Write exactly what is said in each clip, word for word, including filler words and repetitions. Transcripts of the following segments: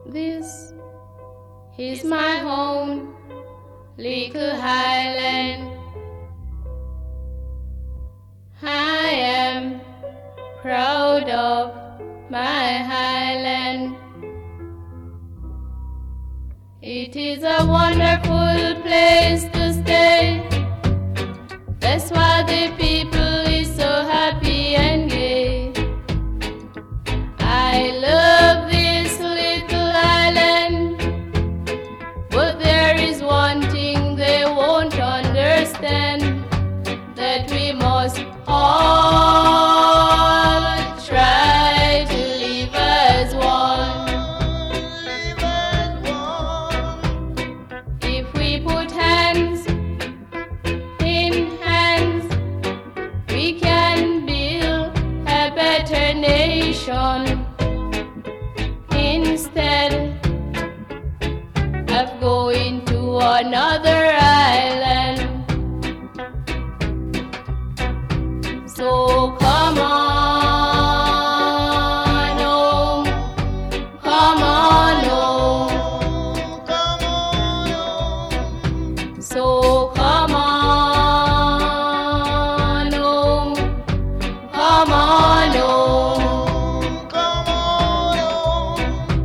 This is my home, little Highland. I am proud of my Highland. It is a wonderful place to stay. That's why the people is so happy and gay. I love this little island, but there is one thing they won't understand, that we must all try to live as one. If we put hands in hands, we can build a better nation. Instead of going to another island. So come on home, come on home, come on home. So come on home, come on home, come on home.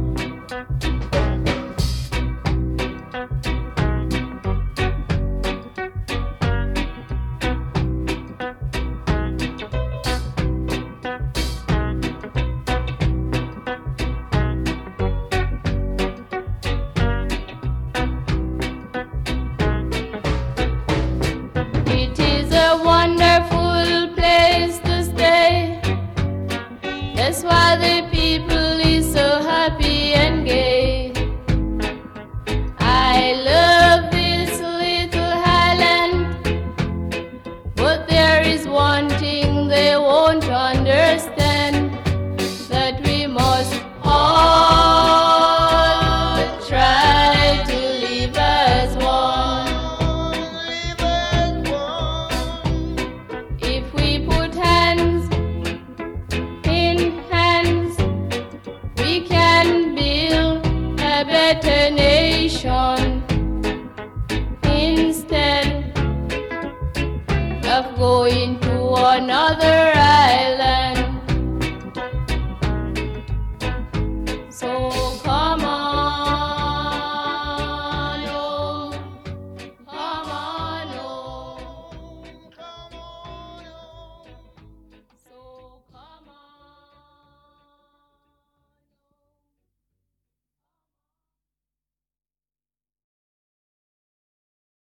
It is a wonderful place to stay. That's why the people is so happy and gay. I love this little Highland, but there is one thing they won't understand, that we must all try to live as one. If we put hands in hands, we can build a better nation.